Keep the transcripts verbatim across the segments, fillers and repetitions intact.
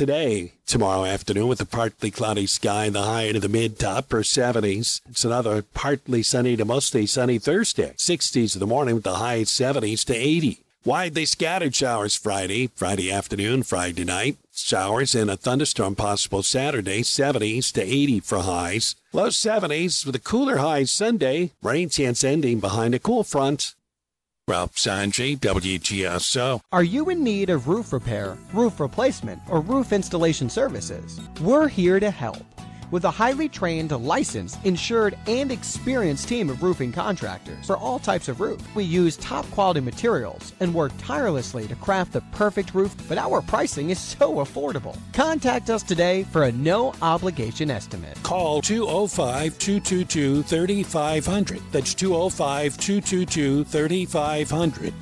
today. Tomorrow afternoon with a partly cloudy sky, the high into the mid to upper seventies. It's another partly sunny to mostly sunny Thursday. sixties in the morning with the high seventies to eighty. Widely scattered showers Friday, Friday afternoon, Friday night. Showers and a thunderstorm possible Saturday, seventies to eighty for highs. Low seventies with a cooler high Sunday. Rain chance ending behind a cool front. Ralph Sanjay, W G S O. Are you in need of roof repair, roof replacement, or roof installation services? We're here to help. With a highly trained, licensed, insured, and experienced team of roofing contractors for all types of roof. We use top quality materials and work tirelessly to craft the perfect roof, but our pricing is so affordable. Contact us today for a no obligation estimate. Call two oh five, two two two, three five zero zero. That's two oh five, two two two, three five zero zero.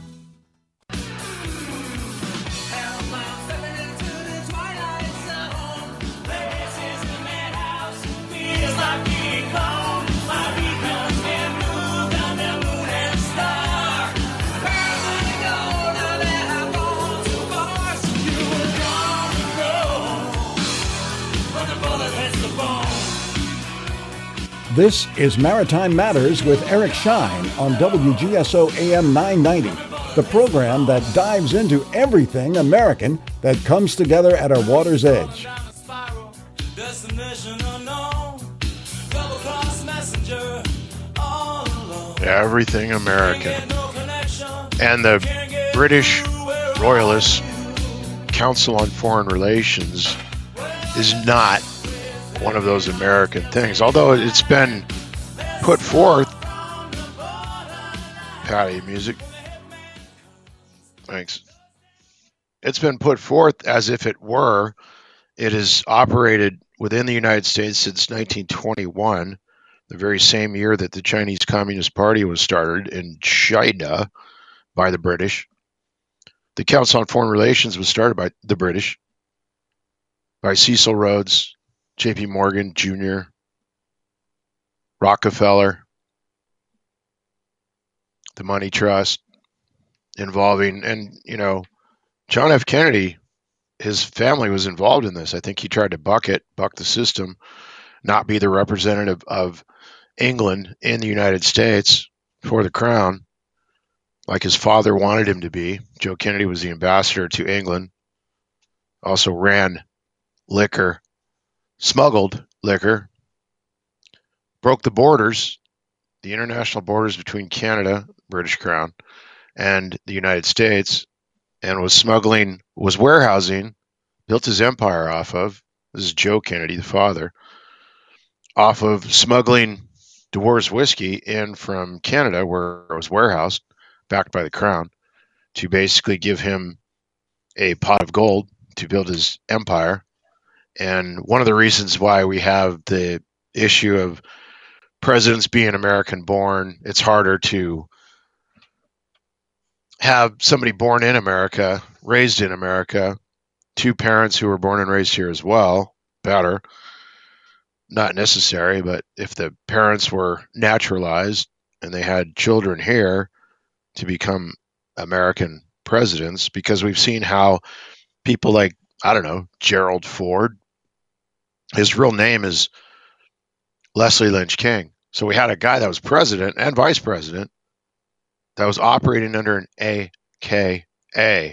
This is Maritime Matters with Eric Shine on W G S O A M nine ninety, the program that dives into everything American that comes together at our water's edge. Everything American. And the British Royalist Council on Foreign Relations is not one of those American things, although it's been put forth. Patty, music. Thanks. It's been put forth as if it were. It has operated within the United States since nineteen twenty-one, the very same year that the Chinese Communist Party was started in China by the British. The Council on Foreign Relations was started by the British, by Cecil Rhodes, J P Morgan Junior, Rockefeller, the Money Trust, involving, and, you know, John F. Kennedy, his family was involved in this. I think he tried to buck it, buck the system, not be the representative of England in the United States for the crown, like his father wanted him to be. Joe Kennedy was the ambassador to England, also ran liquor, smuggled liquor, broke the borders, the international borders between Canada, British Crown, and the United States, and was smuggling, was warehousing, built his empire off of, this is Joe Kennedy, the father, off of smuggling Dewar's whiskey in from Canada, where it was warehoused, backed by the crown, to basically give him a pot of gold to build his empire. And one of the reasons why we have the issue of presidents being American born, it's harder to have somebody born in America, raised in America, two parents who were born and raised here as well, better. Not necessary, but if the parents were naturalized and they had children here, to become American presidents, because we've seen how people like, I don't know, Gerald Ford, his real name is Leslie Lynch King. So we had a guy that was president and vice president that was operating under an A K A.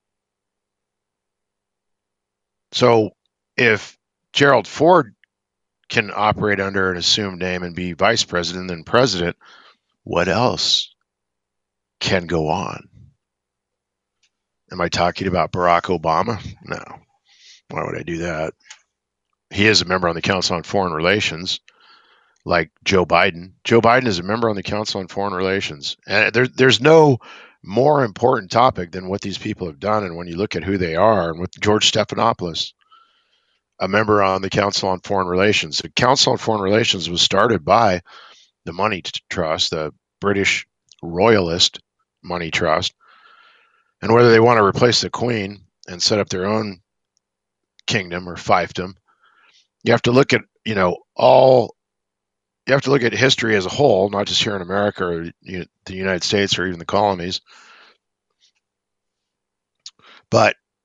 So if Gerald Ford can operate under an assumed name and be vice president and president, what else can go on? Am I talking about Barack Obama? No. Why would I do that? He is a member on the Council on Foreign Relations, like Joe Biden. Joe Biden is a member on the Council on Foreign Relations. And there, there's no more important topic than what these people have done. And when you look at who they are, and with George Stephanopoulos, a member on the Council on Foreign Relations. The Council on Foreign Relations was started by the Money Trust, the British Royalist Money Trust. And whether they want to replace the Queen and set up their own kingdom or fiefdom, you have to look at, you know, all, you have to look at history as a whole, not just here in America or you know, the United States or even the colonies. But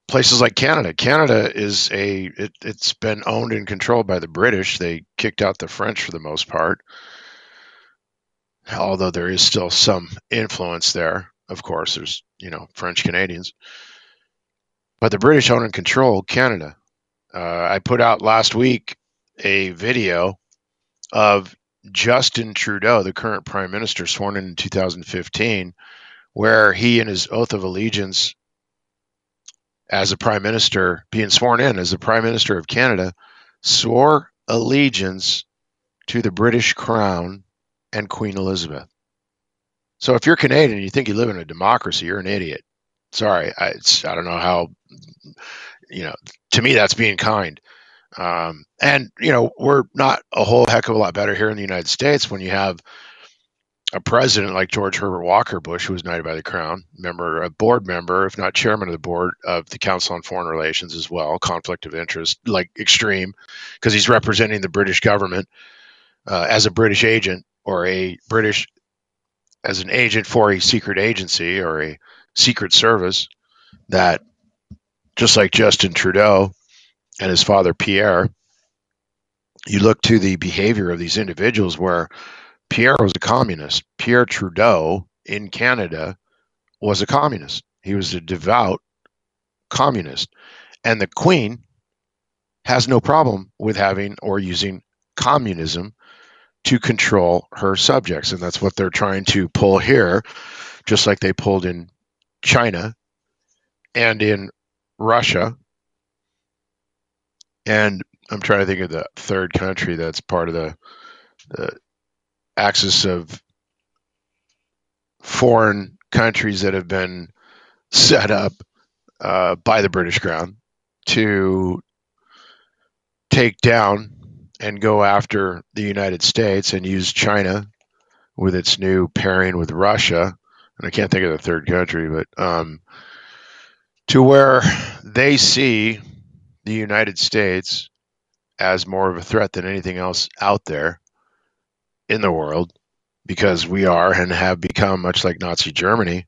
places like Canada. Canada is a, it, it's been owned and controlled by the British. They kicked out the French for the most part, although there is still some influence there. Of course, there's, you know, French Canadians. But the British own and control Canada. Uh, I put out last week a video of Justin Trudeau, the current prime minister, sworn in in two thousand fifteen, where he, in his oath of allegiance as a prime minister, being sworn in as the prime minister of Canada, swore allegiance to the British crown and Queen Elizabeth. So if you're Canadian and you think you live in a democracy, you're an idiot. Sorry, I, it's, I don't know how, you know, to me that's being kind. Um, and, you know, we're not a whole heck of a lot better here in the United States when you have a president like George Herbert Walker Bush, who was knighted by the crown, member, a board member, if not chairman of the board of the Council on Foreign Relations as well, conflict of interest, like extreme, because he's representing the British government uh, as a British agent or a British, as an agent for a secret agency or a secret service that, just like Justin Trudeau and his father Pierre, you look to the behavior of these individuals where Pierre was a communist. Pierre Trudeau in Canada was a communist. He was a devout communist. And the Queen has no problem with having or using communism to control her subjects. And that's what they're trying to pull here, just like they pulled in China and in Russia. And I'm trying to think of the third country that's part of the, the axis of foreign countries that have been set up uh, by the British Crown to take down and go after the United States and use China with its new pairing with Russia. And I can't think of the third country, but um, to where they see the United States as more of a threat than anything else out there in the world, because we are and have become, much like Nazi Germany,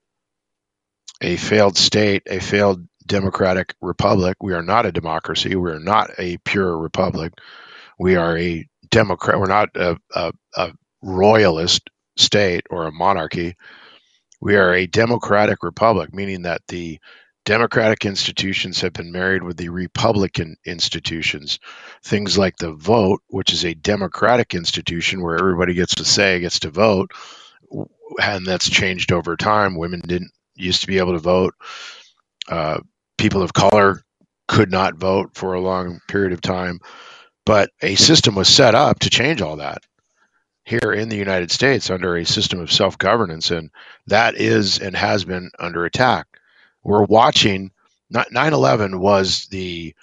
a failed state, a failed democratic republic. We are not a democracy. We are not a pure republic. We are a democrat. We're not a, a, a royalist state or a monarchy. We are a democratic republic, meaning that the democratic institutions have been married with the Republican institutions. Things like the vote, which is a democratic institution where everybody gets to say, gets to vote, and that's changed over time. Women didn't used to be able to vote. Uh, people of color could not vote for a long period of time. But a system was set up to change all that here in the United States under a system of self-governance, and that is and has been under attack. We're watching, nine eleven was the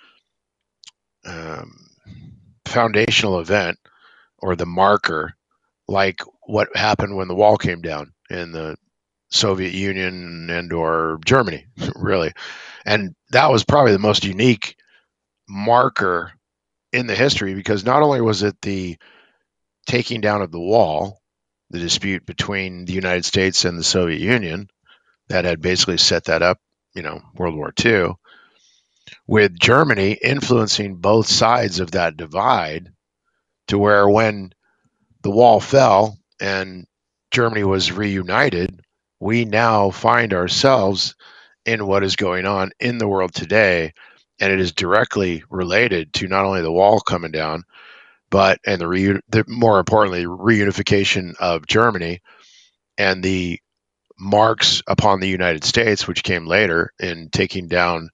um, foundational event or the marker, like what happened when the wall came down in the Soviet Union and or Germany, really. And that was probably the most unique marker in the history, because not only was it the taking down of the wall, the dispute between the United States and the Soviet Union that had basically set that up, you know, World War Two, with Germany influencing both sides of that divide, to where when the wall fell and Germany was reunited, we now find ourselves in what is going on in the world today. And it is directly related to not only the wall coming down, but, and the, reu- the more importantly, reunification of Germany and the marks upon the United States, which came later in taking down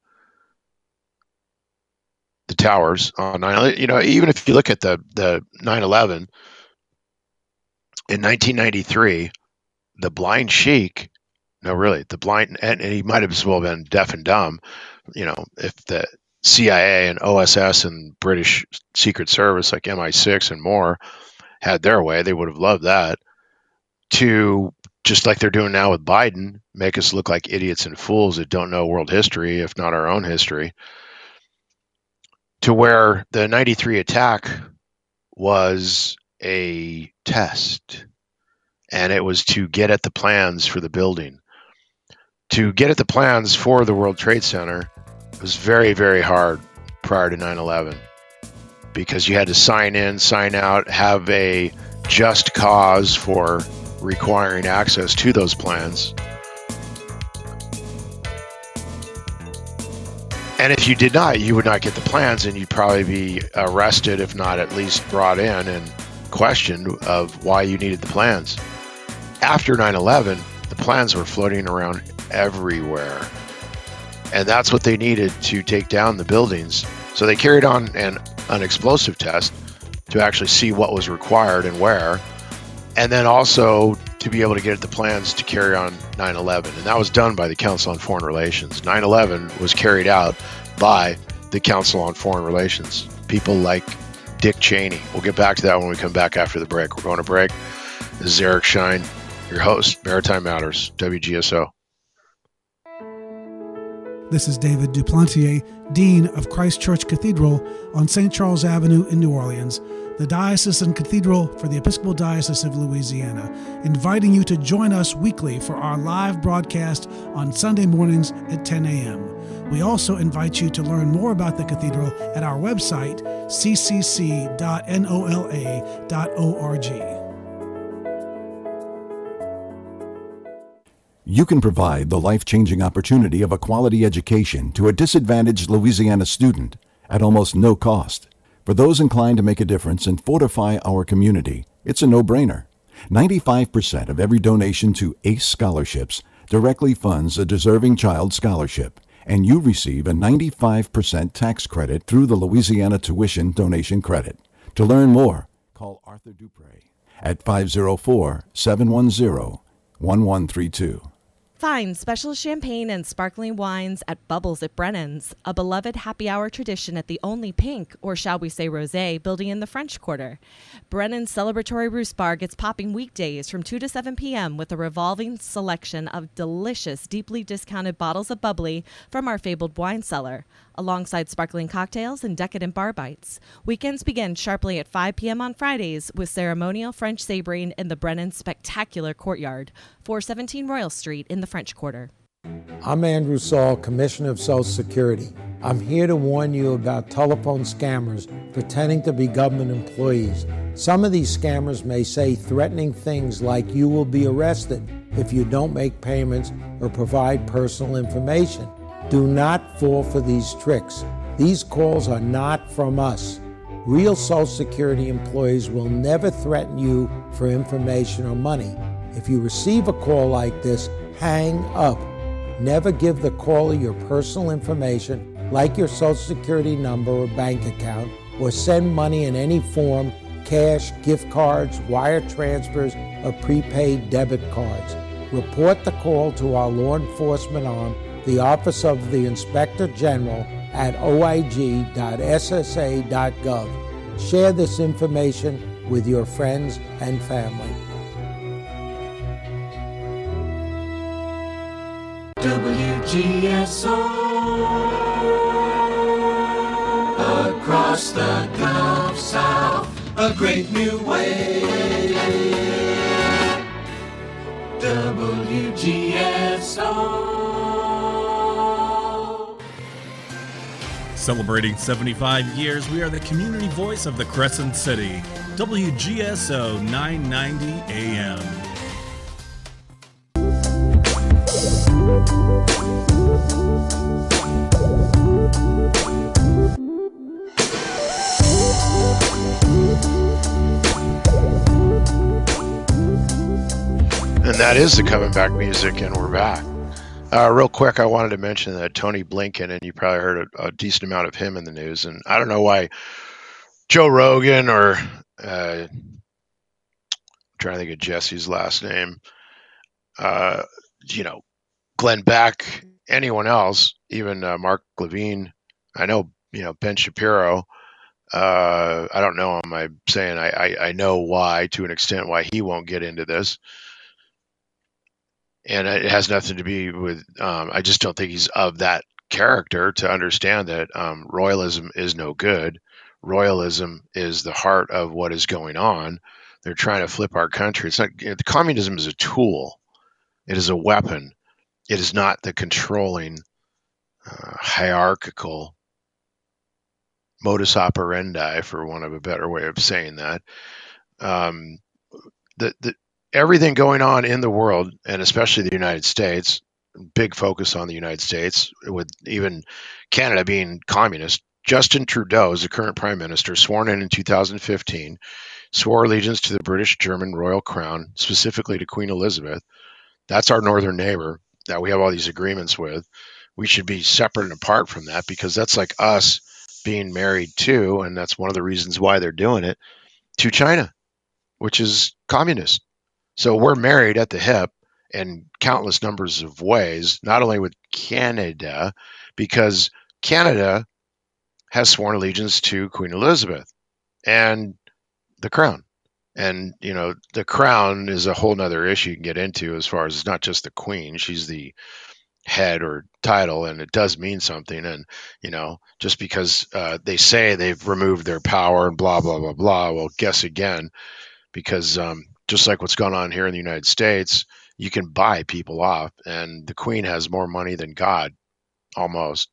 the towers on nine eleven. You know, even if you look at the, the nine eleven, in nineteen ninety-three, the blind sheik, no, really, the blind, and, and he might have as well been deaf and dumb. You know, if the C I A and O S S and British Secret Service like M I six and more had their way, they would have loved that, to, just like they're doing now with Biden, make us look like idiots and fools that don't know world history, if not our own history, to where the ninety-three attack was a test, and it was to get at the plans for the building, to get at the plans for the World Trade Center, It was very, very hard prior to nine eleven because you had to sign in, sign out, have a just cause for requiring access to those plans. And if you did not, you would not get the plans, and you'd probably be arrested, if not at least brought in and questioned of why you needed the plans. After nine eleven, the plans were floating around everywhere. And that's what they needed to take down the buildings. So they carried on an, an explosive test to actually see what was required and where, and then also to be able to get the plans to carry on nine eleven. And that was done by the Council on Foreign Relations. nine eleven was carried out by the Council on Foreign Relations. People like Dick Cheney. We'll get back to that when we come back after the break. We're going to break. This is Eric Shine, your host, Maritime Matters, W G S O. This is David Duplantier, Dean of Christ Church Cathedral on Saint Charles Avenue in New Orleans, the diocesan cathedral for the Episcopal Diocese of Louisiana, inviting you to join us weekly for our live broadcast on Sunday mornings at ten a.m. We also invite you to learn more about the cathedral at our website, c c c dot nola dot org. You can provide the life-changing opportunity of a quality education to a disadvantaged Louisiana student at almost no cost. For those inclined to make a difference and fortify our community, it's a no-brainer. ninety-five percent of every donation to ACE Scholarships directly funds a deserving child scholarship, and you receive a ninety-five percent tax credit through the Louisiana Tuition Donation Credit. To learn more, call Arthur Dupre at five oh four, seven one zero, one one three two. Find special champagne and sparkling wines at Bubbles at Brennan's, a beloved happy hour tradition at the only pink, or shall we say rosé, building in the French Quarter. Brennan's Celebratory Roost Bar gets popping weekdays from two to seven p.m. with a revolving selection of delicious, deeply discounted bottles of bubbly from our fabled wine cellar, alongside sparkling cocktails and decadent bar bites. Weekends begin sharply at five p.m. on Fridays with ceremonial French sabering in the Brennan's spectacular courtyard, four seventeen Royal Street in the French Quarter. I'm Andrew Saul, Commissioner of Social Security. I'm here to warn you about telephone scammers pretending to be government employees. Some of these scammers may say threatening things like you will be arrested if you don't make payments or provide personal information. Do not fall for these tricks. These calls are not from us. Real Social Security employees will never threaten you for information or money. If you receive a call like this, hang up. Never give the caller your personal information, like your Social Security number or bank account, or send money in any form, cash, gift cards, wire transfers, or prepaid debit cards. Report the call to our law enforcement arm, the Office of the Inspector General, at o i g dot s s a dot gov. Share this information with your friends and family. W G S O across the Gulf South, a great new way. W G S O. Celebrating seventy-five years, we are the community voice of the Crescent City. W G S O nine ninety A M. And that is the coming back music, and we're back. Uh, real quick, I wanted to mention that Tony Blinken, and you probably heard a, a decent amount of him in the news, and I don't know why Joe Rogan or uh, I'm trying to think of Jesse's last name, uh, you know, Glenn Beck, anyone else, even uh, Mark Levine. I know, you know, Ben Shapiro. Uh, I don't know him. I'm saying I, I, I know why, to an extent, why he won't get into this. And it has nothing to be with, um, I just don't think he's of that character to understand that um, royalism is no good. Royalism is the heart of what is going on. They're trying to flip our country. It's not, you know, the communism is a tool. It is a weapon. It is not the controlling uh, hierarchical modus operandi, for want of a better way of saying that. Um, the, the everything going on in the world, and especially the United States, big focus on the United States, with even Canada being communist. Justin Trudeau is the current prime minister, sworn in in two thousand fifteen, swore allegiance to the British-German royal crown, specifically to Queen Elizabeth. That's our northern neighbor that we have all these agreements with. We should be separate and apart from that, because that's like us being married to, and that's one of the reasons why they're doing it, to China, which is communist. So we're married at the hip in countless numbers of ways, not only with Canada, because Canada has sworn allegiance to Queen Elizabeth and the crown. And, you know, the crown is a whole nother issue you can get into, as far as it's not just the queen. She's the head or title, and it does mean something. And, you know, just because uh, they say they've removed their power and blah, blah, blah, blah, well, guess again, because um, just like what's going on here in the United States, you can buy people off, and the queen has more money than God, almost.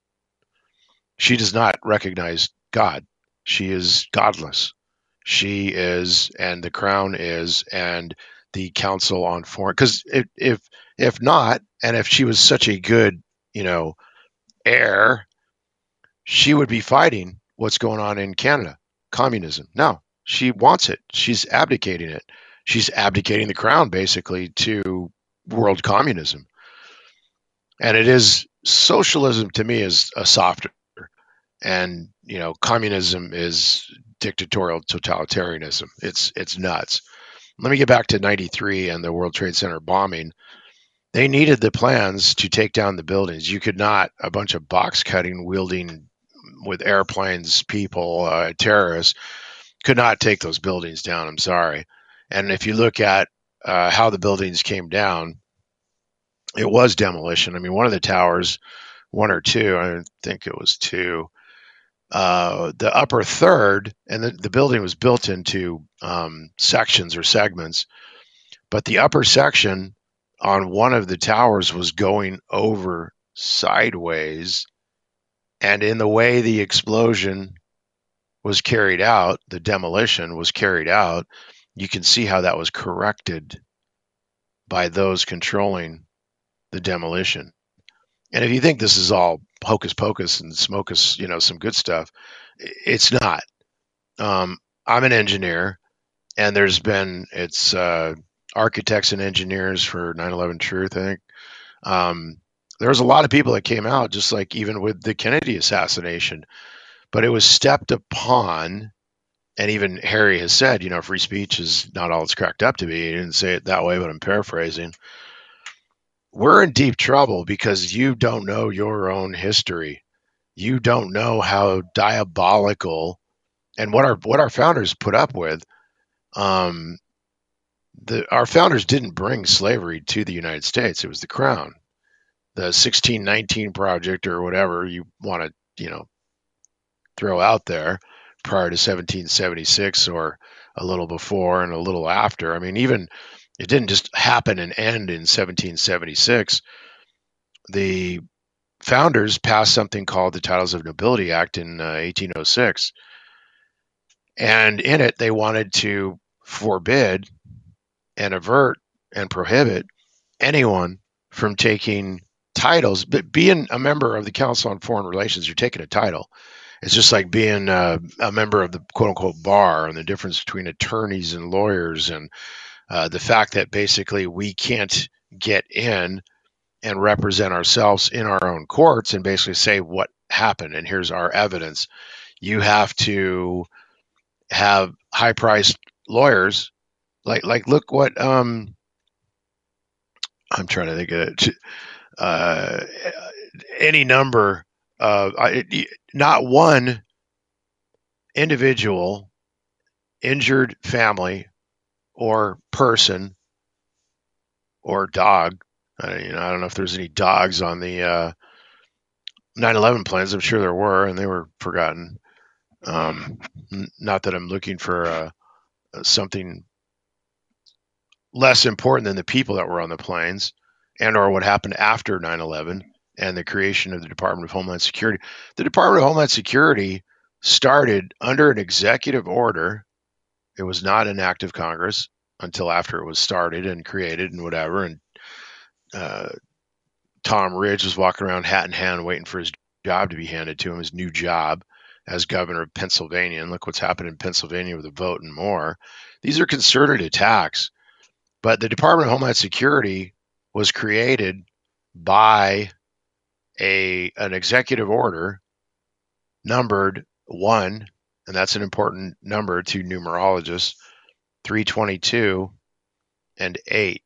She does not recognize God. She is godless. She is, and the crown is, and the Council on Foreign, because if, if if not, and if she was such a good, you know, heir, she would be fighting what's going on in Canada, communism. No, she wants it. She's abdicating it. She's abdicating the crown, basically, to world communism. And it is, socialism to me is a softer, and, you know, communism is dictatorial totalitarianism. It's it's nuts. Let me get back to ninety-three and the World Trade Center bombing. They needed the plans to take down the buildings. You could not, a bunch of box cutting, wielding with airplanes, people, uh, terrorists, could not take those buildings down. I'm sorry. And if you look at uh, how the buildings came down, it was demolition. I mean, one of the towers, one or two, I think it was two, Uh, the upper third, and the, the building was built into um, sections or segments, but the upper section on one of the towers was going over sideways, and in the way the explosion was carried out, the demolition was carried out, you can see how that was corrected by those controlling the demolition. And if you think this is all hocus pocus and smoke us, you know, some good stuff, it's not. Um, I'm an engineer, and there's been, it's uh, architects and engineers for nine eleven Truth, I think. Um, there was a lot of people that came out, just like even with the Kennedy assassination, but it was stepped upon. And even Harry has said, you know, free speech is not all it's cracked up to be. He didn't say it that way, but I'm paraphrasing. We're in deep trouble because you don't know your own history. You don't know how diabolical, and what our what our founders put up with. Um, the our founders didn't bring slavery to the United States. It was the crown, the sixteen nineteen project, or whatever you want to, you know, throw out there, prior to seventeen seventy-six, or a little before and a little after. I mean, even it didn't just happen and end in seventeen seventy-six. The founders passed something called the Titles of Nobility Act in uh, eighteen oh six. And in it, they wanted to forbid and avert and prohibit anyone from taking titles. But being a member of the Council on Foreign Relations, you're taking a title. It's just like being uh, a member of the quote-unquote bar, and the difference between attorneys and lawyers, and uh, the fact that basically we can't get in and represent ourselves in our own courts and basically say what happened, and here's our evidence. You have to have high-priced lawyers. Like, like look what, um, I'm trying to think of it, uh, any number. Uh, I, not one individual, injured family, or person, or dog. Uh, you know, I don't know if there's any dogs on the uh, nine eleven plans. I'm sure there were, and they were forgotten. Um, n- not that I'm looking for uh, something less important than the people that were on the planes, and or what happened after nine eleven. and the creation of the Department of Homeland Security. The Department of Homeland Security started under an executive order. It was not an act of Congress until after it was started and created and whatever. And uh, Tom Ridge was walking around hat in hand waiting for his job to be handed to him, his new job as governor of Pennsylvania. And look what's happened in Pennsylvania with the vote and more. These are concerted attacks. But the Department of Homeland Security was created by a an executive order numbered one, and that's an important number to numerologists, three twenty-two and eight.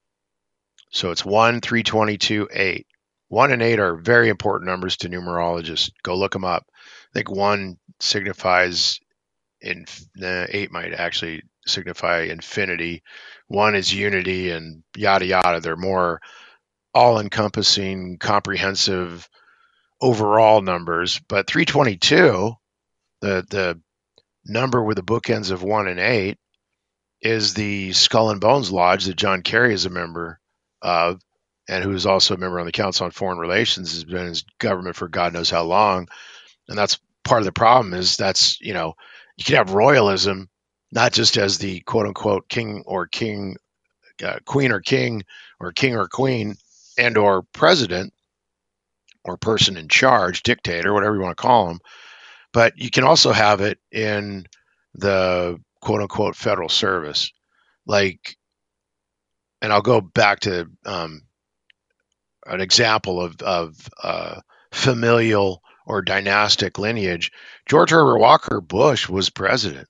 So it's one, three twenty-two, eight. one and eight are very important numbers to numerologists. Go look them up. I think one signifies, in uh, eight might actually signify infinity. One is unity and yada yada. They're more all-encompassing, comprehensive, overall numbers. But three twenty-two, the the number with the bookends of one and eight, is the Skull and Bones Lodge that John Kerry is a member of, and who is also a member on the Council on Foreign Relations, has been in his government for God knows how long. And that's part of the problem, is that's, you know, you can have royalism, not just as the quote unquote king or king, uh, queen or king, or king or queen, and or president or person in charge, dictator, whatever you want to call them. But you can also have it in the quote unquote federal service. Like, and I'll go back to um, an example of, of uh, familial or dynastic lineage. George Herbert Walker Bush was president.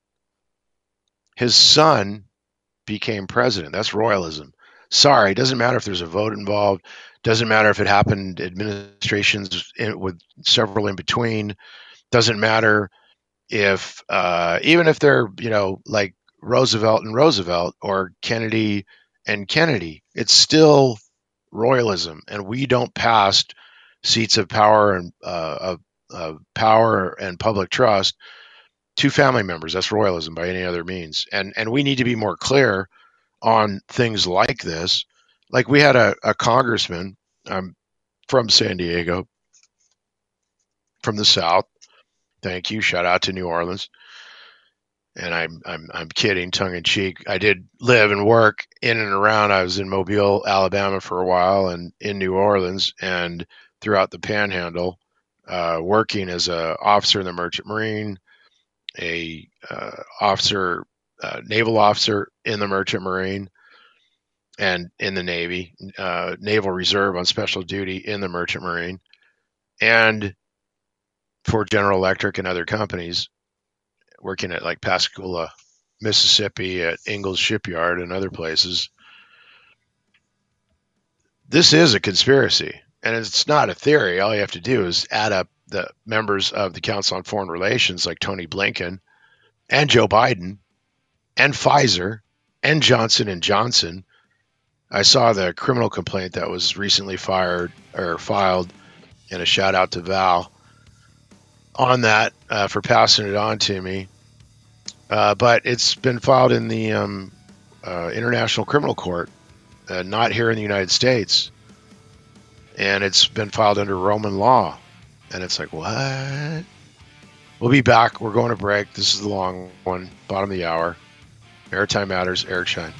His son became president. That's royalism. Sorry, it doesn't matter if there's a vote involved. Doesn't matter if it happened administrations in, with several in between. Doesn't matter if, uh, even if they're, you know, like Roosevelt and Roosevelt or Kennedy and Kennedy, it's still royalism. And we don't pass seats of power and uh, of, of power and public trust to family members. That's royalism by any other means. And and we need to be more clear on things like this. Like we had a, a congressman um, from San Diego, from the South. Thank you. Shout out to New Orleans. And I'm I'm I'm kidding, tongue in cheek. I did live and work in and around. I was in Mobile, Alabama for a while, and in New Orleans, and throughout the Panhandle, uh, working as a officer in the Merchant Marine, a uh, officer, uh, naval officer in the Merchant Marine, and in the Navy, uh, Naval Reserve on special duty in the Merchant Marine, and for General Electric and other companies, working at like Pascagoula, Mississippi, at Ingalls Shipyard and other places. This is a conspiracy, and it's not a theory. All you have to do is add up the members of the Council on Foreign Relations, like Tony Blinken and Joe Biden and Pfizer and Johnson and Johnson. I saw the criminal complaint that was recently fired or filed, and a shout out to Val on that uh, for passing it on to me. Uh, but it's been filed in the um, uh, International Criminal Court, uh, not here in the United States. And it's been filed under Roman law. And it's like, what? We'll be back. We're going to break. This is the long one, bottom of the hour. Maritime Matters, Eric Shine.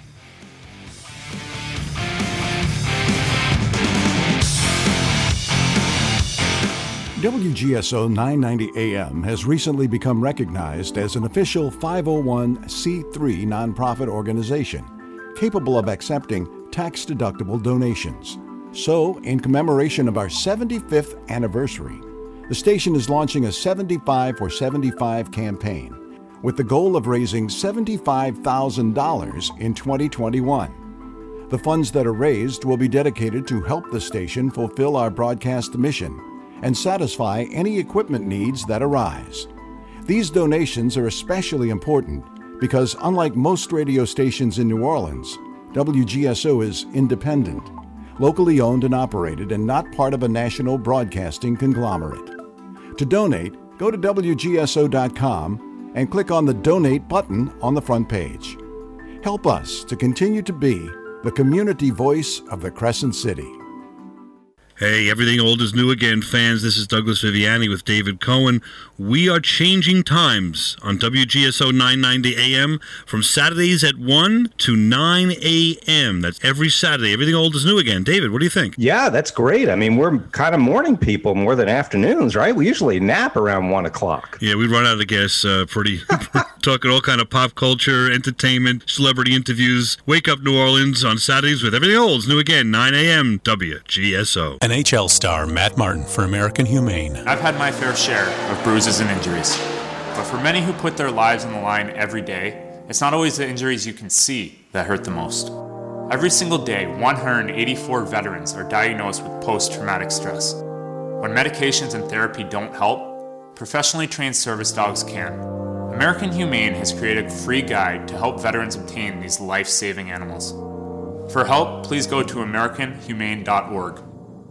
W G S O nine ninety A M has recently become recognized as an official five oh one c three nonprofit organization capable of accepting tax-deductible donations. So, in commemoration of our seventy-fifth anniversary, the station is launching a seventy-five for seventy-five campaign with the goal of raising seventy-five thousand dollars in twenty twenty-one. The funds that are raised will be dedicated to help the station fulfill our broadcast mission and satisfy any equipment needs that arise. These donations are especially important because, unlike most radio stations in New Orleans, W G S O is independent, locally owned and operated, and not part of a national broadcasting conglomerate. To donate, go to W G S O dot com and click on the Donate button on the front page. Help us to continue to be the community voice of the Crescent City. Hey, everything old is new again, fans. This is Douglas Viviani with David Cohen. We are changing times on W G S O nine ninety A M from Saturdays at one to nine a.m. That's every Saturday. Everything old is new again. David, what do you think? Yeah, that's great. I mean, we're kind of morning people more than afternoons, right? We usually nap around one o'clock. Yeah, we run out of gas uh, pretty... talking all kind of pop culture, entertainment, celebrity interviews. Wake Up New Orleans on Saturdays with Everything Old is new again, nine a.m. W G S O. N H L star Matt Martin for American Humane. I've had my fair share of bruises and injuries. But for many who put their lives on the line every day, it's not always the injuries you can see that hurt the most. Every single day, one hundred eighty-four veterans are diagnosed with post-traumatic stress. When medications and therapy don't help, professionally trained service dogs can. American Humane has created a free guide to help veterans obtain these life-saving animals. For help, please go to american humane dot org.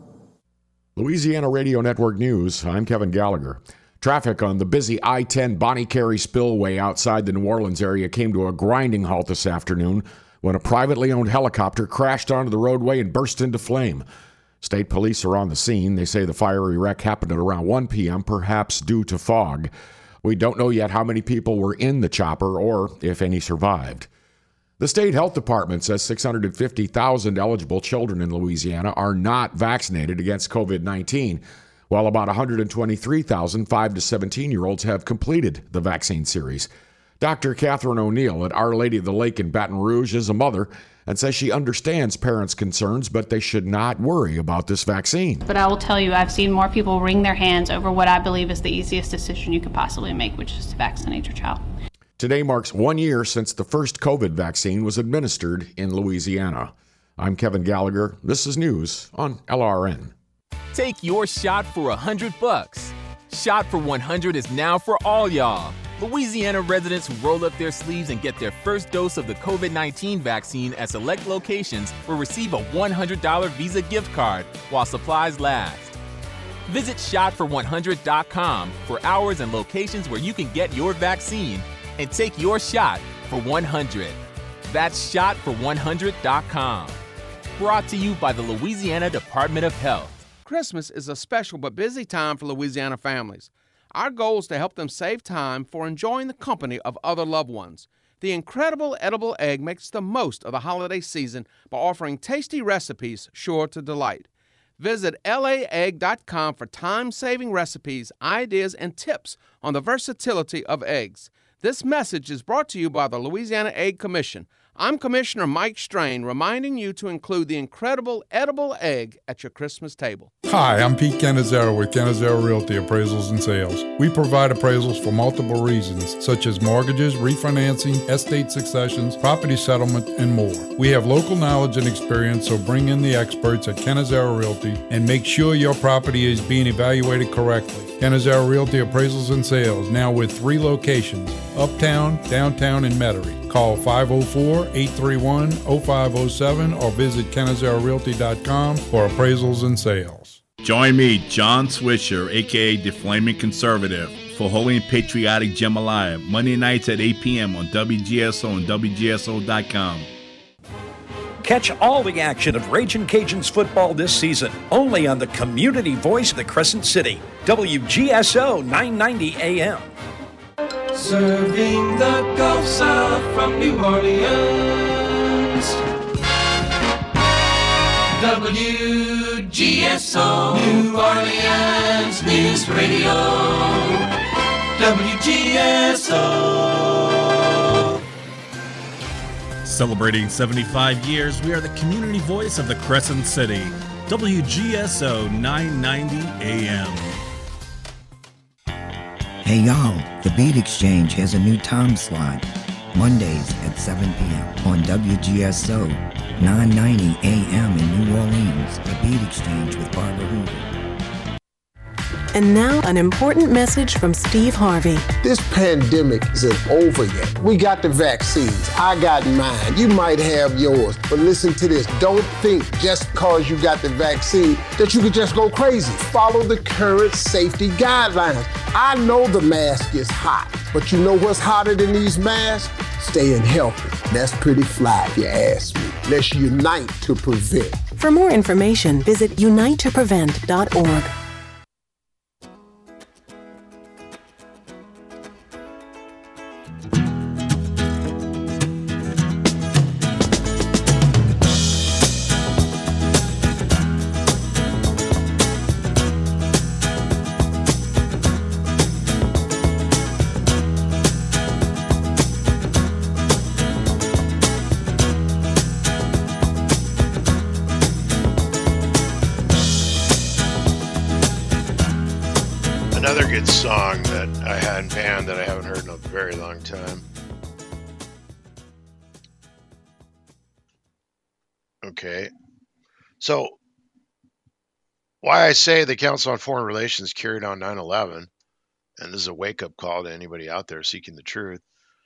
Louisiana Radio Network News, I'm Kevin Gallagher. Traffic on the busy I ten Bonnie Carey Spillway outside the New Orleans area came to a grinding halt this afternoon when a privately owned helicopter crashed onto the roadway and burst into flame. State police are on the scene. They say the fiery wreck happened at around one p.m., perhaps due to fog. We don't know yet how many people were in the chopper or if any survived. The state health department says six hundred fifty thousand eligible children in Louisiana are not vaccinated against covid nineteen, while about one hundred twenty-three thousand five to seventeen-year-olds have completed the vaccine series. Doctor Catherine O'Neill at Our Lady of the Lake in Baton Rouge is a mother and says she understands parents' concerns, but they should not worry about this vaccine. But I will tell you, I've seen more people wring their hands over what I believe is the easiest decision you could possibly make, which is to vaccinate your child. Today marks one year since the first COVID vaccine was administered in Louisiana. I'm Kevin Gallagher. This is news on L R N. Take your shot for one hundred bucks. Shot for one hundred is now for all y'all. Louisiana residents who roll up their sleeves and get their first dose of the covid nineteen vaccine at select locations will receive a one hundred dollars Visa gift card while supplies last. Visit shot for one hundred dot com for hours and locations where you can get your vaccine and take your shot for one hundred. That's shot for one hundred dot com. Brought to you by the Louisiana Department of Health. Christmas is a special but busy time for Louisiana families. Our goal is to help them save time for enjoying the company of other loved ones. The incredible edible egg makes the most of the holiday season by offering tasty recipes sure to delight. Visit L A egg dot com for time-saving recipes, ideas, and tips on the versatility of eggs. This message is brought to you by the Louisiana Egg Commission. I'm Commissioner Mike Strain, reminding you to include the incredible edible egg at your Christmas table. Hi, I'm Pete Canizero with Canizero Realty Appraisals and Sales. We provide appraisals for multiple reasons, such as mortgages, refinancing, estate successions, property settlement, and more. We have local knowledge and experience, so bring in the experts at Canizero Realty and make sure your property is being evaluated correctly. Canizero Realty Appraisals and Sales, now with three locations, uptown, downtown, and Metairie. Call five oh four, eight three one, oh five oh seven or visit Canizero Realty dot com for appraisals and sales. Join me, John Swisher, a k a. The Flaming Conservative, for Holy and Patriotic Jambalaya, Monday nights at eight p.m. on W G S O and W G S O dot com. Catch all the action of Ragin' Cajuns football this season, only on the community voice of the Crescent City, W G S O nine ninety A M. Serving the Gulf South from New Orleans. W G S O New Orleans News Radio. W G S O. Celebrating seventy-five years, we are the community voice of the Crescent City. W G S O nine ninety A M. Hey y'all, the Beat Exchange has a new time slot, Mondays at seven p.m. on W G S O, nine ninety A M in New Orleans, the Beat Exchange with Barbara Hoover. And now, an important message from Steve Harvey. This pandemic isn't over yet. We got the vaccines. I got mine. You might have yours. But listen to this. Don't think just because you got the vaccine that you could just go crazy. Follow the current safety guidelines. I know the mask is hot, but you know what's hotter than these masks? Staying healthy. That's pretty fly if you ask me. Let's unite to prevent. For more information, visit unite to prevent dot org. Another good song that I had in band that I haven't heard in a very long time. Okay. So, why I say the Council on Foreign Relations carried on nine eleven, and this is a wake-up call to anybody out there seeking the truth,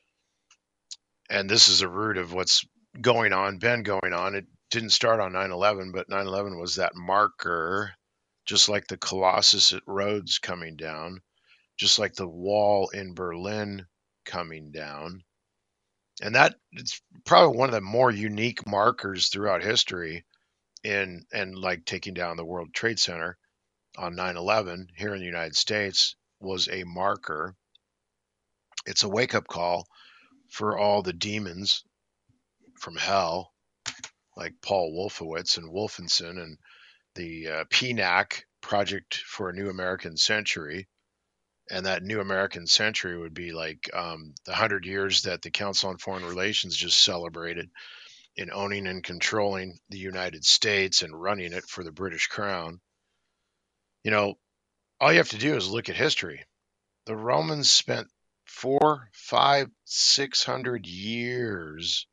and this is a root of what's going on, been going on. It didn't start on nine eleven, but nine eleven was that marker, just like the Colossus at Rhodes coming down, just like the wall in Berlin coming down. And that it's probably one of the more unique markers throughout history in and like taking down the World Trade Center on nine eleven here in the United States was a marker. It's a wake-up call for all the demons from hell, like Paul Wolfowitz and Wolfenson and the uh, P N A C, Project for a New American Century. And that New American Century would be like um, the hundred years that the Council on Foreign Relations just celebrated in owning and controlling the United States and running it for the British Crown. You know, all you have to do is look at history. The Romans spent four, five, six hundred years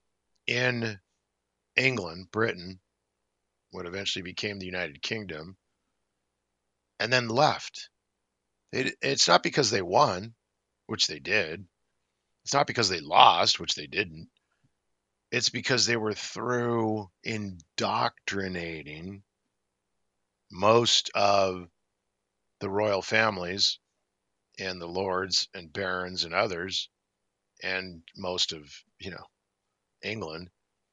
in England, Britain, what eventually became the United Kingdom, and then left. It, it's not because they won, which they did. It's not because they lost, which they didn't. It's because they were through indoctrinating most of the royal families and the lords and barons and others, and most of, you know, England,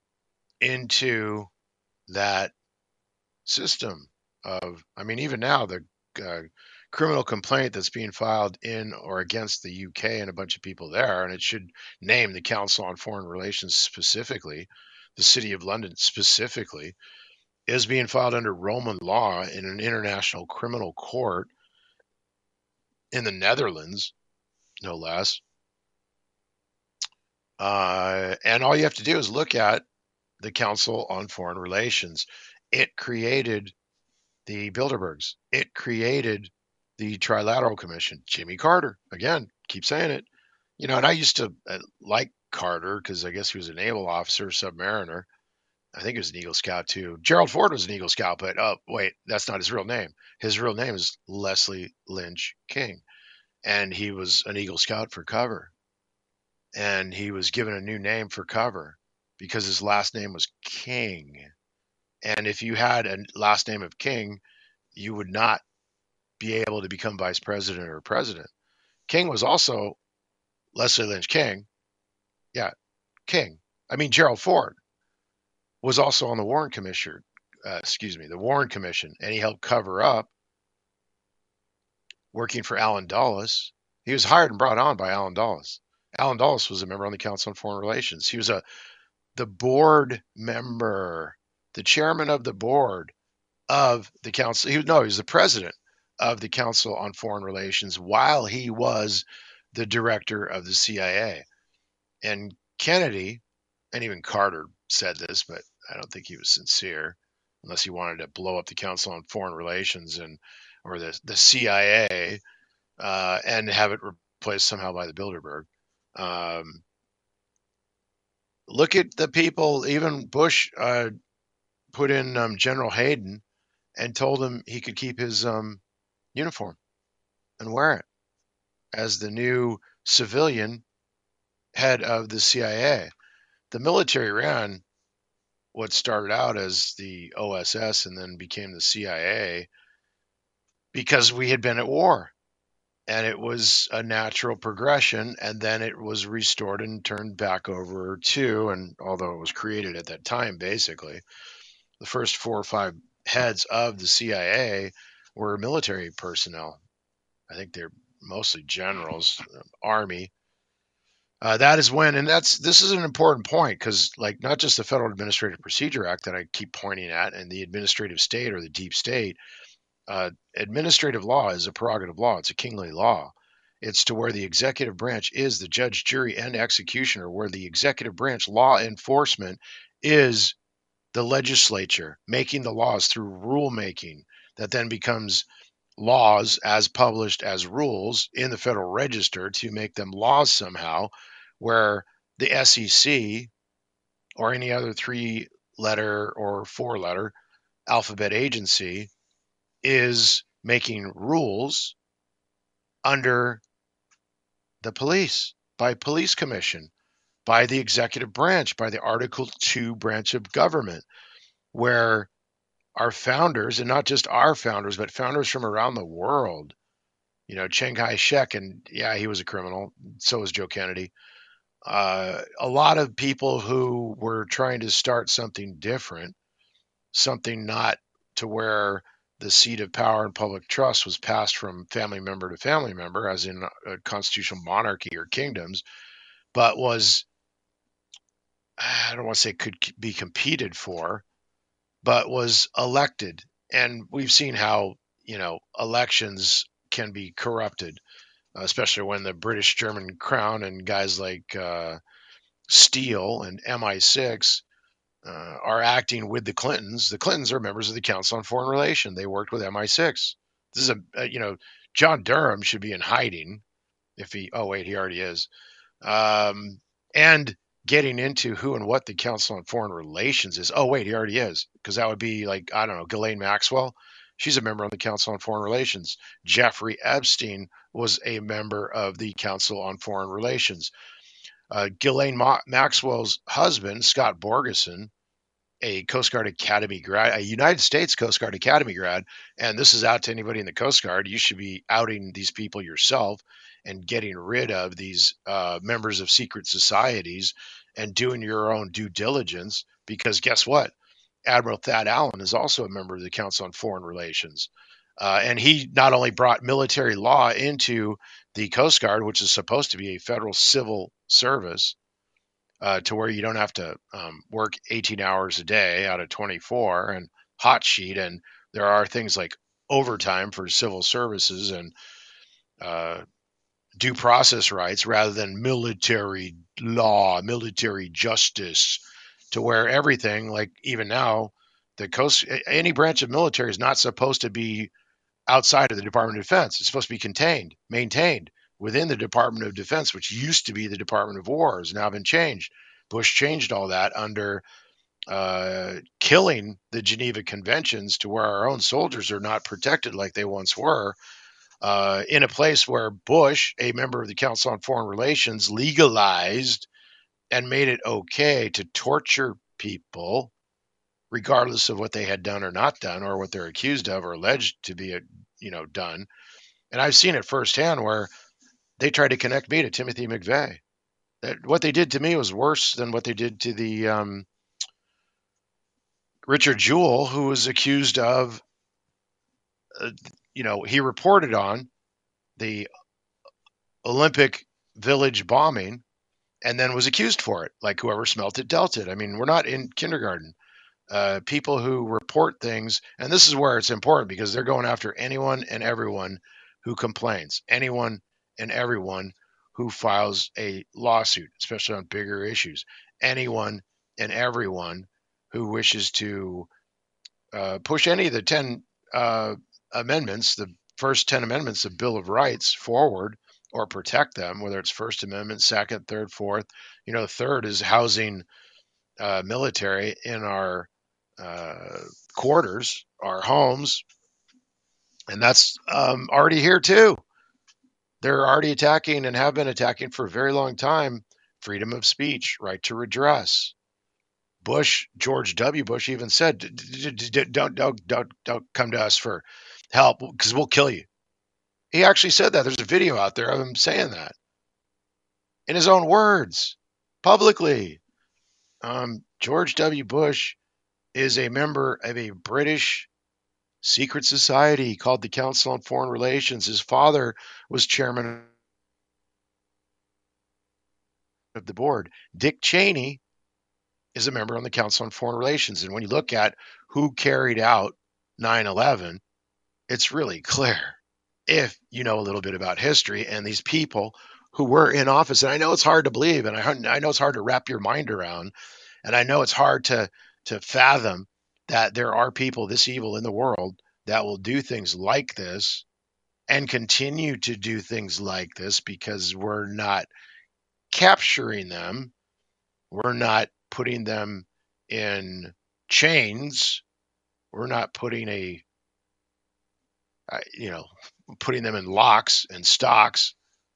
into that system of, I mean, even now, the uh, criminal complaint that's being filed in or against the U K and a bunch of people there, and it should name the Council on Foreign Relations specifically, the City of London specifically, is being filed under Roman law in an international criminal court in the Netherlands, no less. Uh, and all you have to do is look at the Council on Foreign Relations. It created the Bilderbergs. It created the Trilateral Commission. Jimmy Carter, again, keep saying it. You know, and I used to uh, like Carter because I guess he was a naval officer, submariner. I think he was an Eagle Scout too. Gerald Ford was an Eagle Scout, but oh, wait, that's not his real name. His real name is Leslie Lynch King, and he was an Eagle Scout for cover. And he was given a new name for cover because his last name was King. And if you had a last name of King, you would not be able to become vice president or president. King was also Leslie Lynch King. Yeah, King. I mean, Gerald Ford was also on the Warren Commission, uh, excuse me, the Warren Commission, and he helped cover up working for Alan Dulles. He was hired and brought on by Alan Dulles. Alan Dulles was a member on the Council on Foreign Relations. He was a the board member, the chairman of the board of the council. He, no, he was the president of the Council on Foreign Relations while he was the director of the C I A. And Kennedy, and even Carter said this, but I don't think he was sincere, unless he wanted to blow up the Council on Foreign Relations and or the, the C I A uh, and have it replaced somehow by the Bilderberg. Um, look at the people, even Bush uh, put in um, General Hayden and told him he could keep his um, uniform and wear it as the new civilian head of the C I A. The military ran what started out as the O S S and then became the C I A because we had been at war. And it was a natural progression, and then it was restored and turned back over to, and although it was created at that time, basically, the first four or five heads of the C I A were military personnel. I think they're mostly generals, Army. Uh, that is when, and that's this is an important point because, like, not just the Federal Administrative Procedure Act that I keep pointing at, and the administrative state or the deep state. Uh, administrative law is a prerogative law. It's a kingly law. It's to where the executive branch is the judge, jury, and executioner, where the executive branch law enforcement is the legislature making the laws through rulemaking that then becomes laws as published as rules in the Federal Register to make them laws somehow, where the S E C or any other three letter or four letter alphabet agency is making rules under the police, by police commission, by the executive branch, by the Article two branch of government, where our founders, and not just our founders, but founders from around the world, you know, Chiang Kai-shek, and yeah, he was a criminal. So was Joe Kennedy. Uh, a lot of people who were trying to start something different, something not to where the seat of power and public trust was passed from family member to family member, as in a constitutional monarchy or kingdoms, but was, I don't want to say could be competed for, but was elected. And we've seen how, you know, elections can be corrupted, especially when the British German crown and guys like uh, Steele and M I six uh, are acting with the Clintons. The Clintons are members of the Council on Foreign Relations. They worked with M I six. This is a, a you know, John Durham should be in hiding if he, oh wait, he already is. Um, and getting into who and what the Council on Foreign Relations is. Oh wait, he already is. Because that would be like, I don't know, Ghislaine Maxwell. She's a member of the Council on Foreign Relations. Jeffrey Epstein was a member of the Council on Foreign Relations. Uh, Ghislaine Ma- Maxwell's husband, Scott Borgeson, a Coast Guard Academy grad, a United States Coast Guard Academy grad, and this is out to anybody in the Coast Guard. You should be outing these people yourself and getting rid of these uh, members of secret societies and doing your own due diligence, because guess what? Admiral Thad Allen is also a member of the Council on Foreign Relations. Uh, and he not only brought military law into the Coast Guard, which is supposed to be a federal civil service, uh, to where you don't have to um, work eighteen hours a day out of twenty-four and hot sheet. And there are things like overtime for civil services and uh, due process rights rather than military law, military justice, to where everything, like even now, the coast, any branch of military is not supposed to be outside of the Department of Defense. It's supposed to be contained, maintained within the Department of Defense, which used to be the Department of War, has now been changed. Bush changed all that under uh, killing the Geneva Conventions to where our own soldiers are not protected like they once were, uh, in a place where Bush, a member of the Council on Foreign Relations, legalized and made it okay to torture people regardless of what they had done or not done, or what they're accused of or alleged to be, you know, done. And I've seen it firsthand where they tried to connect me to Timothy McVeigh. That what they did to me was worse than what they did to the um, Richard Jewell, who was accused of, uh, you know, he reported on the Olympic Village bombing and then was accused for it, like whoever smelt it dealt it. I mean, we're not in kindergarten. Uh, people who report things, and this is where it's important because they're going after anyone and everyone who complains, anyone and everyone who files a lawsuit, especially on bigger issues, anyone and everyone who wishes to uh, push any of the ten uh, amendments, the first ten amendments of Bill of Rights forward, or protect them, whether it's First Amendment, Second, Third, Fourth. You know, the third is housing uh, military in our uh, quarters, our homes, and that's um, already here too. They're already attacking and have been attacking for a very long time freedom of speech, right to redress. Bush, George W. Bush even said, don't, don't, don't, don't come to us for help because we'll kill you. He actually said that. There's a video out there of him saying that in his own words, publicly. Um, George W. Bush is a member of a British secret society called the Council on Foreign Relations. His father was chairman of the board. Dick Cheney is a member on the Council on Foreign Relations. And when you look at who carried out nine eleven, it's really clear if you know a little bit about history and these people who were in office. And I know it's hard to believe, and I, I know it's hard to wrap your mind around, and I know it's hard to, to fathom that there are people this evil in the world that will do things like this and continue to do things like this because we're not capturing them. We're not putting them in chains. We're not putting a, uh, you know, putting them in locks and stocks.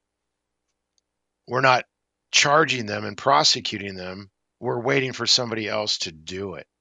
We're not charging them and prosecuting them. We're waiting for somebody else to do it.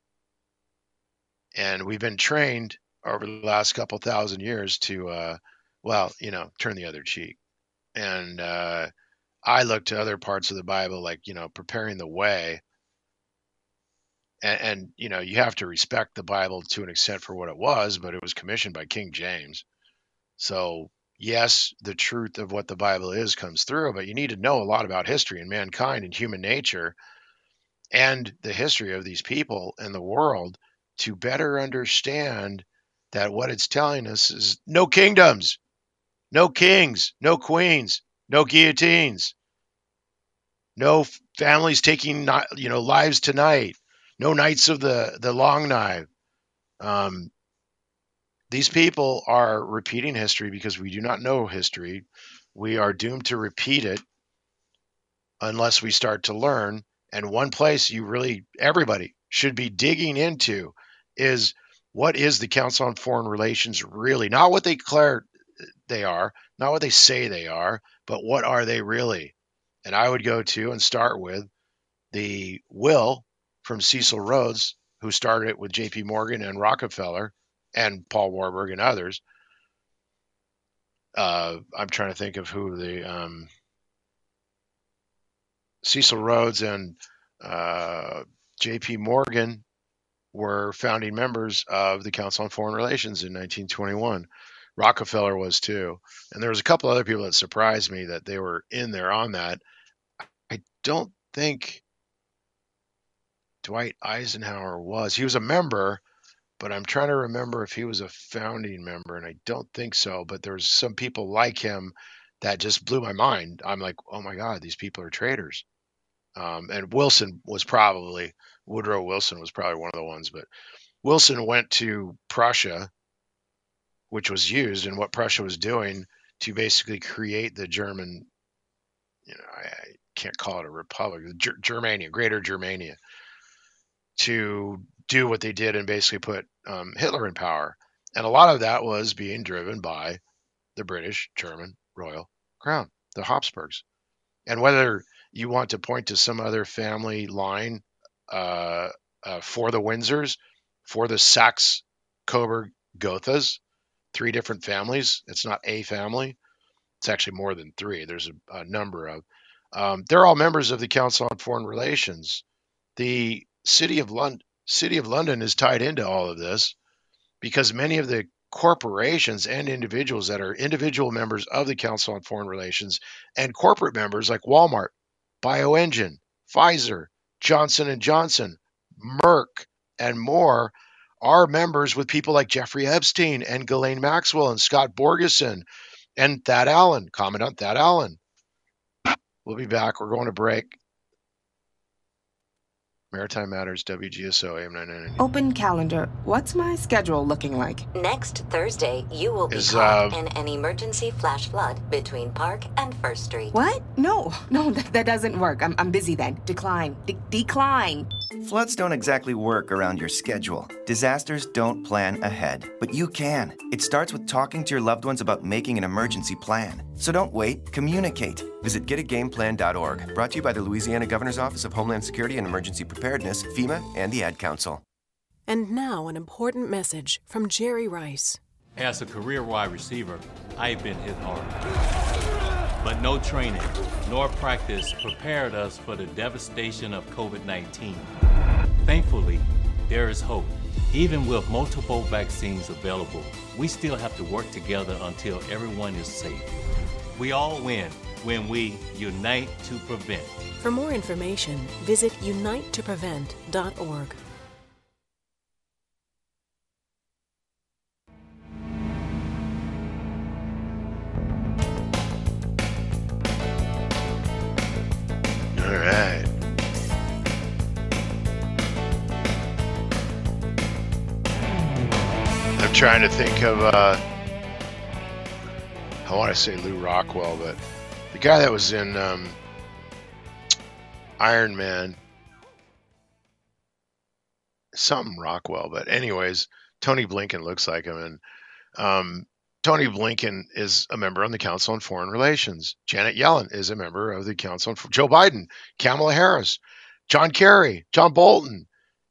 And we've been trained over the last couple thousand years to, uh, well, you know, turn the other cheek. And uh, I look to other parts of the Bible, like, you know, preparing the way. And, and, you know, you have to respect the Bible to an extent for what it was, but it was commissioned by King James. So, yes, the truth of what the Bible is comes through, but you need to know a lot about history and mankind and human nature and the history of these people and the world to better understand that what it's telling us is no kingdoms, no kings, no queens, no guillotines, no families taking, you know, lives tonight, no knights of the, the long knife. Um, these people are repeating history because we do not know history. We are doomed to repeat it unless we start to learn. And one place you really, everybody should be digging into is what is the Council on Foreign Relations really? Not what they declare they are, not what they say they are, but what are they really? And I would go to and start with the will from Cecil Rhodes, who started it with J P Morgan and Rockefeller and Paul Warburg and others. Uh, I'm trying to think of who the um, Cecil Rhodes and uh, J P Morgan were founding members of the Council on Foreign Relations in nineteen twenty-one. Rockefeller was too. And there was a couple other people that surprised me that they were in there on that. I don't think Dwight Eisenhower was. He was a member, but I'm trying to remember if he was a founding member, and I don't think so. But there was some people like him that just blew my mind. I'm like, oh my God, these people are traitors. Um, and Wilson was probably, Woodrow Wilson was probably one of the ones, but Wilson went to Prussia, which was used in what Prussia was doing to basically create the German, you know, I, I can't call it a republic, Ger- Germania, Greater Germania, to do what they did and basically put um, Hitler in power. And a lot of that was being driven by the British, German, Royal Crown, the Habsburgs. And whether you want to point to some other family line uh, uh, for the Windsors, for the Saxe-Coburg-Gothas, three different families. It's not a family. It's actually more than three. There's a, a number of. Um, they're all members of the Council on Foreign Relations. The City of London, City of London is tied into all of this because many of the corporations and individuals that are individual members of the Council on Foreign Relations and corporate members like Walmart, BioEngine, Pfizer, Johnson and Johnson, Merck, and more are members with people like Jeffrey Epstein and Ghislaine Maxwell and Scott Borgeson and Thad Allen, Commandant Thad Allen. We'll be back. We're going to break. Maritime Matters, W G S O, A M nine ninety. Open calendar. What's my schedule looking like? Next Thursday, you will be Is, caught uh, in an emergency flash flood between Park and First Street. What? No, no, that, that doesn't work. I'm, I'm busy then. Decline. De- decline. Floods don't exactly work around your schedule. Disasters don't plan ahead, but you can. It starts with talking to your loved ones about making an emergency plan. So don't wait, communicate. Visit get a game plan dot org. Brought to you by the Louisiana Governor's Office of Homeland Security and Emergency Preparedness, FEMA, and the Ad Council. And now an important message from Jerry Rice. As a career wide receiver, I've been hit hard. But no training nor practice prepared us for the devastation of COVID nineteen. Thankfully, there is hope. Even with multiple vaccines available, we still have to work together until everyone is safe. We all win when we unite to prevent. For more information, visit unite to prevent dot org. All right. I'm trying to think of, uh, I want to say Lou Rockwell, but the guy that was in um, Iron Man, something Rockwell, but anyways, Tony Blinken looks like him. And um, Tony Blinken is a member on the Council on Foreign Relations. Janet Yellen is a member of the Council on Foreign Joe Biden, Kamala Harris, John Kerry, John Bolton,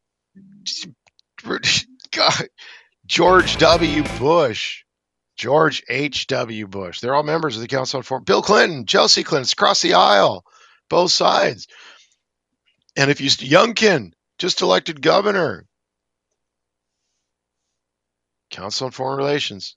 God, George W. Bush, George H W. Bush. They're all members of the Council on Foreign. Bill Clinton, Chelsea Clinton, it's across the aisle, both sides. And if you, Youngkin, just elected governor. Council on Foreign Relations.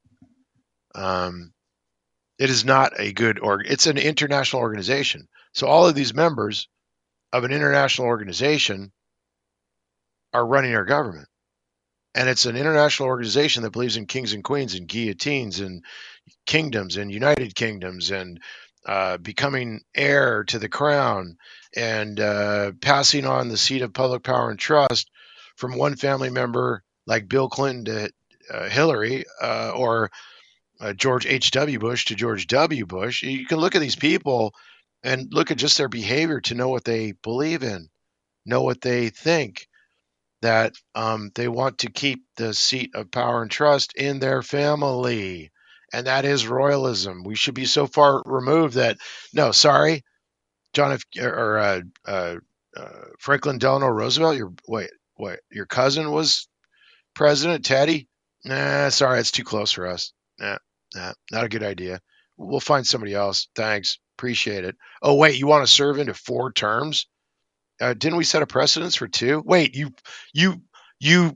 Um, it is not a good org. It's an international organization. So all of these members of an international organization are running our government. And it's an international organization that believes in kings and queens and guillotines and kingdoms and united kingdoms and uh, becoming heir to the crown and uh, passing on the seat of public power and trust from one family member like Bill Clinton to uh, Hillary uh, or uh, George H W. Bush to George W. Bush. You can look at these people and look at just their behavior to know what they believe in, know what they think. That um, they want to keep the seat of power and trust in their family. And that is royalism. We should be so far removed that, no, sorry, John F. or uh, uh, uh, Franklin Delano Roosevelt, your wait, wait, your cousin was president, Teddy? Nah, sorry, it's too close for us. Nah, nah, not a good idea. We'll find somebody else. Thanks, appreciate it. Oh, wait, you want to serve into four terms? Uh, didn't we set a precedence for two? Wait, you, you, you,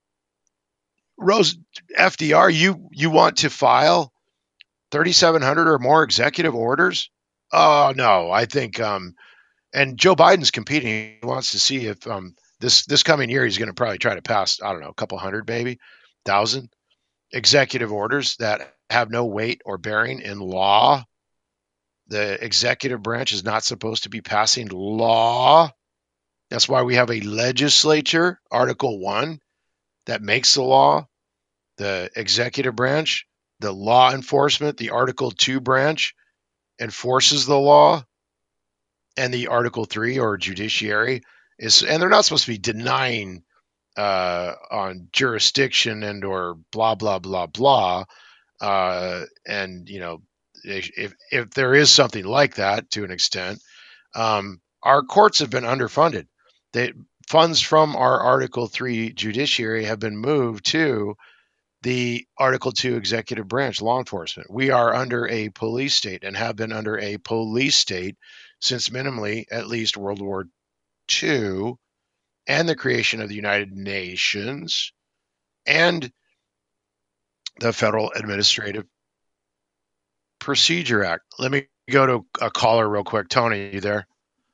Rose F D R, you, you want to file thirty-seven hundred or more executive orders? Oh no, I think, um, and Joe Biden's competing. He wants to see if um, this this coming year he's going to probably try to pass, I don't know, a couple hundred, maybe thousand executive orders that have no weight or bearing in law. The executive branch is not supposed to be passing law. That's why we have a legislature, Article one, that makes the law. The executive branch, the law enforcement, the Article two branch enforces the law. And the Article three or judiciary is, and they're not supposed to be denying uh, on jurisdiction and or blah, blah, blah, blah. Uh, and, you know, if, if there is something like that to an extent, um, our courts have been underfunded. The funds from our Article three judiciary have been moved to the Article two executive branch, law enforcement. We are under a police state and have been under a police state since minimally at least World War Two and the creation of the United Nations and the Federal Administrative Procedure Act. Let me go to a caller real quick. Tony, you there?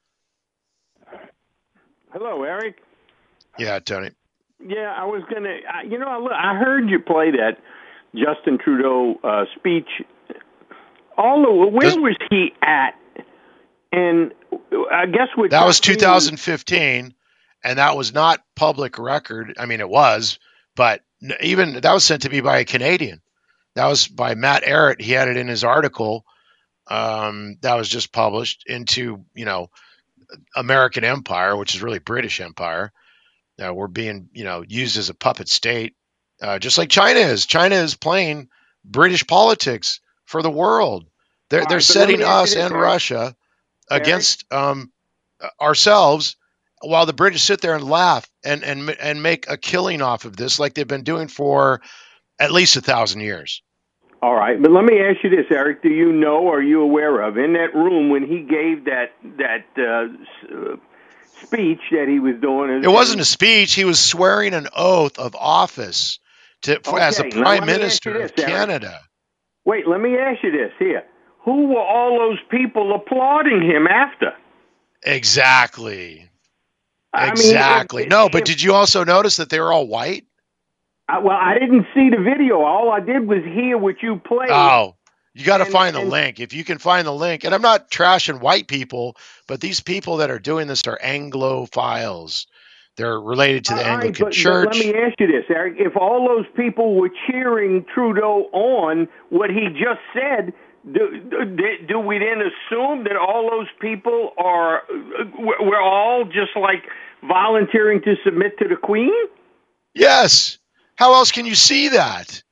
Hello, Eric. Yeah, Tony. Yeah, I was going to, you know, I heard you play that Justin Trudeau uh, speech. All the, where Does, was he at? And I guess what that was two thousand fifteen, and that was not public record. I mean, it was, but even that was sent to me by a Canadian. That was by Matt Ehret. He had it in his article um, that was just published into, you know, American Empire, which is really British Empire. Uh, we're being, you know, used as a puppet state, uh, just like China is. China is playing British politics for the world. They're, they're right, setting us and Eric. Russia against um, ourselves while the British sit there and laugh and, and, and make a killing off of this like they've been doing for at least a thousand years. All right, but let me ask you this, Eric. Do you know, or are you aware of, in that room when he gave that that uh, speech that he was doing. It wasn't a speech. He was swearing an oath of office to for, as a Okay, now prime let me ask minister you of this, Eric. Canada. Wait, let me ask you this here. Who were all those people applauding him after? Exactly. I mean, Exactly. if- no, if- but did you also notice that they were all white? I, well, I didn't see the video. All I did was hear what you played. Oh, you got to And- find the and- link. If you can find the link, and I'm not trashing white people, but these people that are doing this are Anglophiles. They're related to the All right, Anglican but, Church. But let me ask you this, Eric. If all those people were cheering Trudeau on what he just said, do, do, do we then assume that all those people are, we're all just like volunteering to submit to the Queen? Yes. How else can you see that?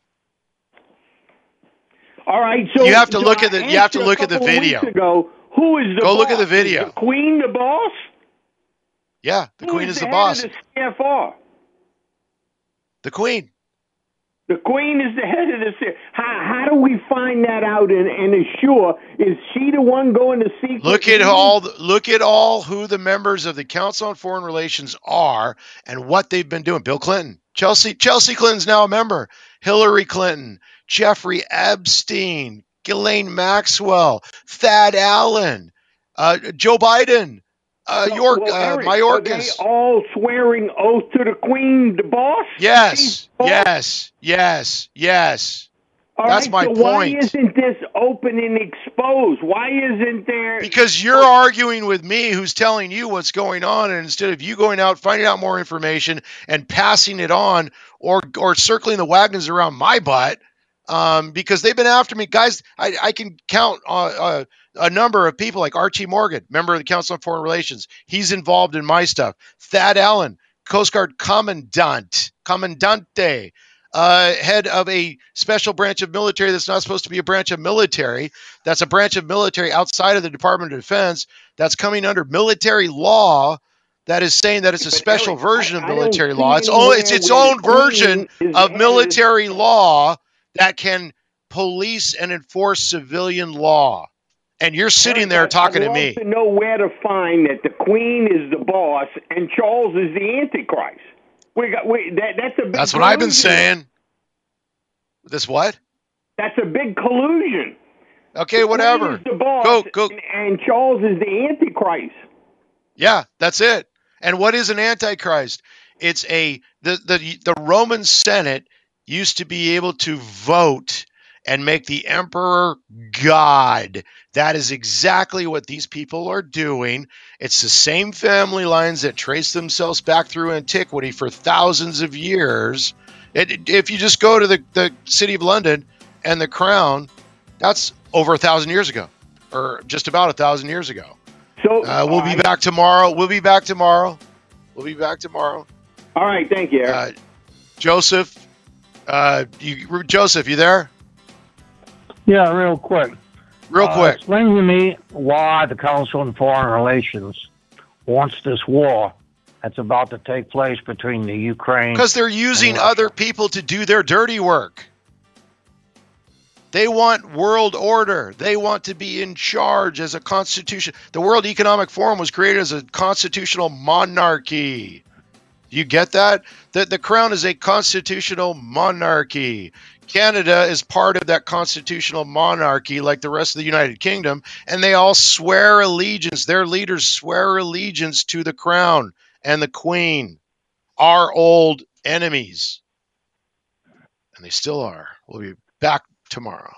All right, so You have to so look I at the- you asked have to a look at the couple of video. weeks ago, who is the Go boss? look at the Is video. the Queen the boss? Yeah, the Who Queen is the head boss. of the C F R? The Queen. The Queen is the head of the C F R. How, how do we find that out and, and assure? Is she the one going to secret? Look at meetings? all. the- Look at all who the members of the Council on Foreign Relations are and what they've been doing. Bill Clinton, Chelsea, Chelsea Clinton's now a member. Hillary Clinton, Jeffrey Epstein, Ghislaine Maxwell, Thad Allen, uh, Joe Biden, uh, So, York, well, uh, Eric, Are Mayorkas. they all swearing oath to the Queen, the boss? Yes, boss? yes, yes, yes. All That's right, my so why point. isn't this open and exposed? Why isn't there? Because you're arguing with me who's telling you what's going on, and instead of you going out, finding out more information and passing it on or or circling the wagons around my butt, um, because they've been after me. Guys, I, I can count uh, uh, a number of people like Archie Morgan, member of the Council on Foreign Relations. He's involved in my stuff. Thad Allen, Coast Guard Commandant, Commandante, uh, head of a special branch of military that's not supposed to be a branch of military. That's a branch of military outside of the Department of Defense that's coming under military law that is saying that it's a special Eric, version I- of I don't military see law. It's anywhere own, it's its where the own version Queen is of the head military law that can police and enforce civilian law. And you're sitting Eric, there I'd- talking I'd to love me. to know where to find that the Queen is the boss and Charles is the Antichrist. We got we, that. That's a big That's what I've been collusion. saying. This what? That's a big collusion. Okay, The whatever. Queen is the boss, Go, go. and, and Charles is the Antichrist. Yeah, that's it. And what is an antichrist? It's a the the the Roman Senate used to be able to vote and make the emperor God. That is exactly what these people are doing. It's the same family lines that trace themselves back through antiquity for thousands of years. It, if you just go to the, the city of London and the crown, that's over a thousand years ago, or just about a thousand years ago. So Uh, we'll be I- back tomorrow. We'll be back tomorrow. We'll be back tomorrow. All right, thank you, Eric. Uh, Joseph, uh, you, Joseph, you there? Yeah, real quick. Real Uh, quick. Explain to me why the Council on Foreign Relations wants this war that's about to take place between the Ukraine. Because they're using and Russia. other people to do their dirty work. They want world order. They want to be in charge as a constitution. The World Economic Forum was created as a constitutional monarchy. You get that? The, the crown is a constitutional monarchy. Canada is part of that constitutional monarchy like the rest of the United Kingdom, and they all swear allegiance. Their leaders swear allegiance to the crown and the queen, our old enemies. And they still are. We'll be back tomorrow.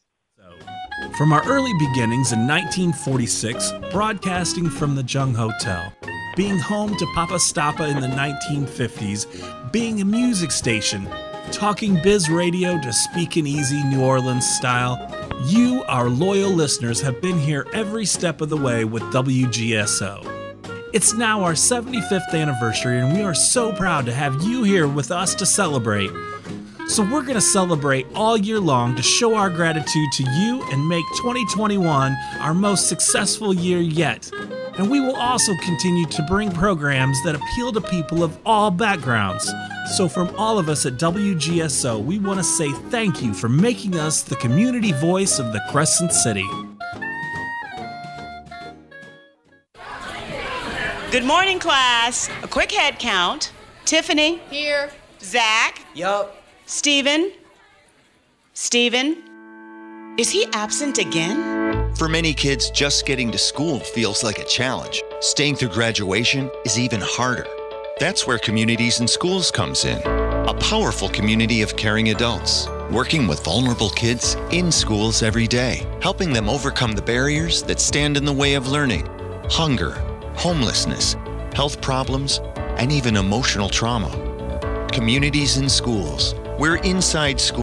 From our early beginnings in nineteen forty-six, broadcasting from the Jung Hotel, being home to Papa Stappa in the nineteen fifties, being a music station, talking biz radio to Speakin' Easy New Orleans style, you, our loyal listeners, have been here every step of the way with W G S O. It's now our seventy-fifth anniversary, and we are so proud to have you here with us to celebrate. So we're going to celebrate all year long to show our gratitude to you and make twenty twenty-one our most successful year yet. And we will also continue to bring programs that appeal to people of all backgrounds. So from all of us at W G S O, we want to say thank you for making us the community voice of the Crescent City. Good morning, class. A quick head count. Tiffany. Here. Zach. Yup. Steven. Steven. Is he absent again? For many kids, just getting to school feels like a challenge. Staying through graduation is even harder. That's where Communities in Schools comes in. A powerful community of caring adults, working with vulnerable kids in schools every day, helping them overcome the barriers that stand in the way of learning. Hunger, homelessness, health problems, and even emotional trauma. Communities in Schools. We're inside school.